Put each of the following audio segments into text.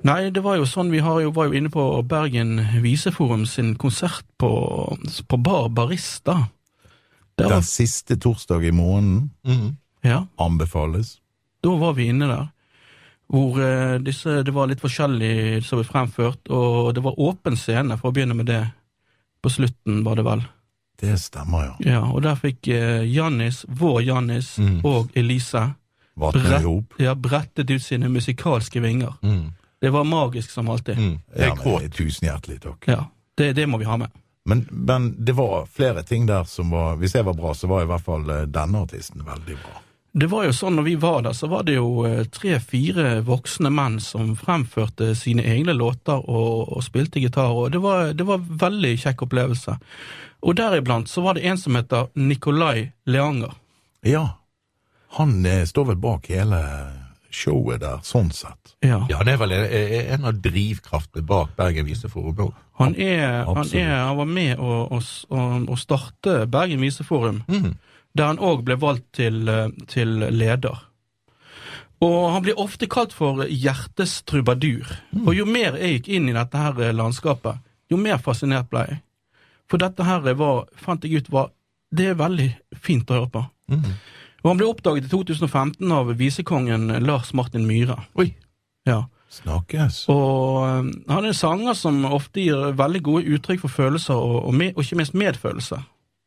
Nei, det var jo sånn, var jo inne på Bergen Viseforum sin konsert på Bar Barista. Den siste torsdag i måneden anbefales. Da var vi inne der, hvor det var litt forskjellig som ble fremført, og det var åpen scene, for å begynne med det. På slutten var det vel. Det stemmer, ja. Ja, og der fikk vår Jannis og Elise brettet ut sine musikalske vinger. Det var magisk som alltid. Ja, men tusen hjertelig takk. Ja, det må vi ha med. Men det var flere ting der som var, hvis jeg var bra, så var i hvert fall denne artisten veldig bra. Det var jo sånn, når vi var der, så var det jo 3-4 voksne menn som fremførte sine egne låter og spilte gitar, og det var veldig kjekk opplevelse. Og deriblant så var det en som heter Nikolai Leanger. Ja, han står vel bak hele showet der, sånn sett. Ja, det er vel en av drivkraftene bak Bergen Viseforum. Han var med å starte Bergen Viseforum, der han også ble valgt til leder. Og han blir ofte kalt for hjertes trubadur. Og jo mer jeg gikk inn i dette her landskapet, jo mer fascinert ble jeg. For dette her fant jeg ut, det er veldig fint å høre på. Og han ble oppdaget i 2015 av visekongen Lars Martin Myhre. Oi, ja. Snakkes. Og han er en sanger som ofte gir veldig gode uttrykk for følelser, og ikke minst medfølelse.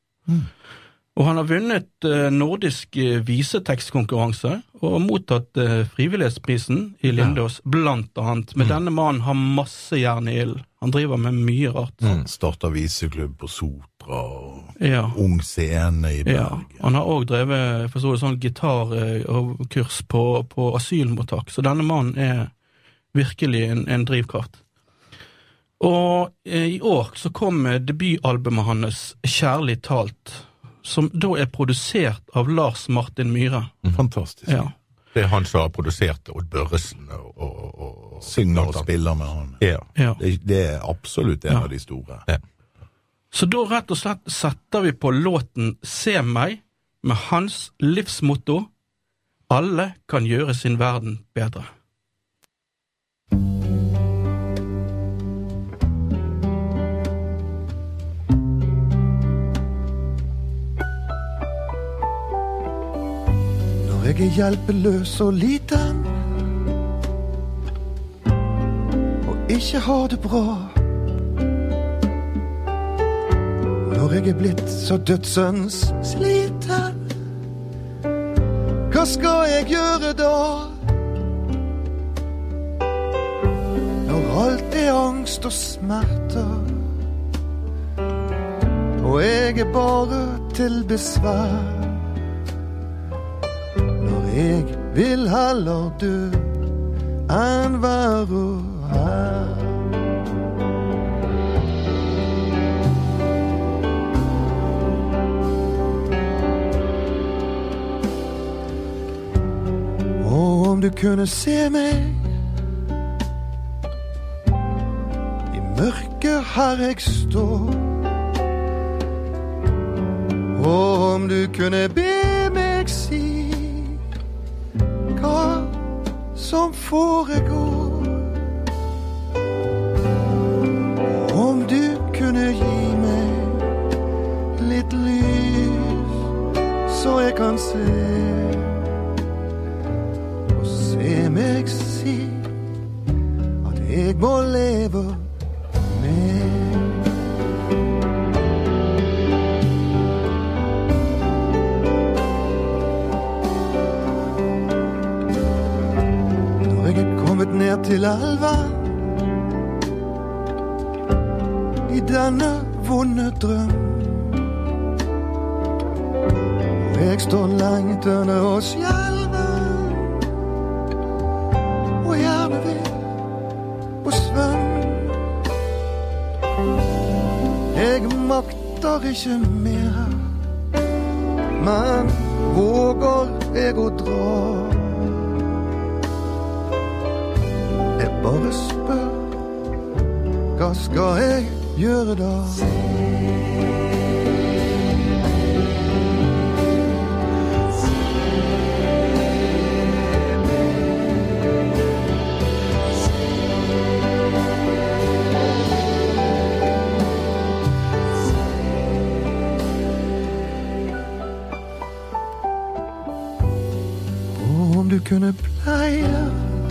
Og han har vunnet nordisk visetekstkonkurranse og mottatt frivillighetsprisen i Lindås, blant annet. Men denne mannen har masse jern i ilden. Han driver med mye rart. Han starter viseklubb på Sotra og ung scene i Bergen. Ja, han har også drevet sånn gitarkurs på asylmottak, så denne mannen er virkelig en drivkraft. Og i år så kom debutalbumet hans Kjærlig talt, som da er produsert av Lars Martin Myhre. Fantastisk. Ja. Det er han som har produsert Odd Børresen og synger og spiller med han. Ja. Det er absolutt en av de store. Ja. Så da rett og slett setter vi på låten Se meg, med hans livsmotto: alle kan gjøre sin verden bedre. Jeg er hjelpeløs og liten, og ikke har det bra. Når jeg er blitt så dødsens sliten, hva skal jeg gjøre da? Når alt er angst og smerter, og jeg er bare til besvær. Jeg vil heller dø enn være her. Og om du kunne se meg i mørket her jeg står, og om du kunne be meg si hva som foregår, om du kunne gi meg litt lys så jeg kan se, og se meg si at jeg må leve med. Ned til elven i denne vonde drøm, og jeg står lengtende og skjelven, og gjerne vil på svøm. Jeg makter ikke mer, men våger jeg å dra. Bare spør, hva skal jeg gjøre da? kunne pleie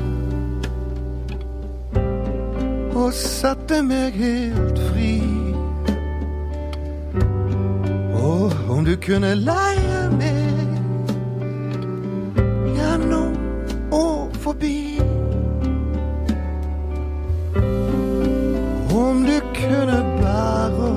og sette meg helt fri, og om du kunne leie meg gjennom og forbi, om du kunne bære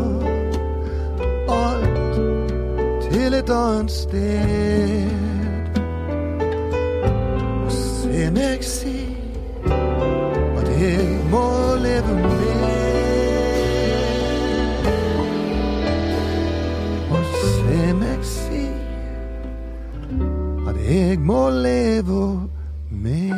alt til et annet sted, og se meg si at jeg må leve med, og se meg si at jeg må leve med.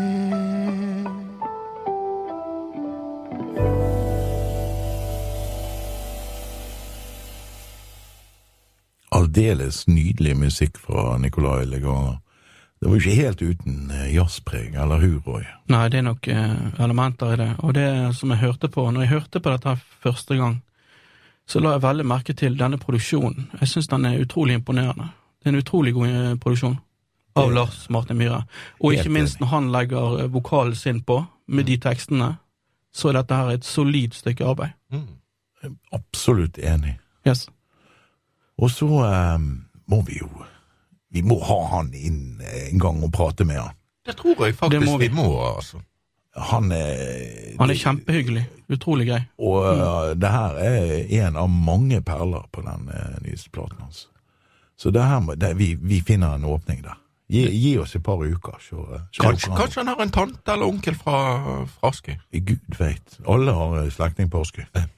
Aldeles nydelig musikk fra Nicolai Leganger. Det var jo ikke helt uten jazzpreg, eller Huroy. Nei, det er nok elementer i det. Og det som jeg hørte på, når jeg hørte på dette første gang, så la jeg veldig merke til denne produksjonen. Jeg synes den er utrolig imponerende. Det er en utrolig god produksjon av Lars Martin Myhre. Og ikke minst når han legger vokalen sin på, med de tekstene, så er dette her et solid stykke arbeid. Absolutt enig. Yes. Og så må vi må ha han inn en gang og prate med han. Det tror jeg faktisk vi må, altså. Han er kjempehyggelig, utrolig grei. Og det her er en av mange perler på den nyeste platen hans. Så det her, vi finner en åpning der. Gi oss et par uker. Kanskje han har en tante eller onkel fra Askøy? Gud vet. Alle har slektning på Askøy.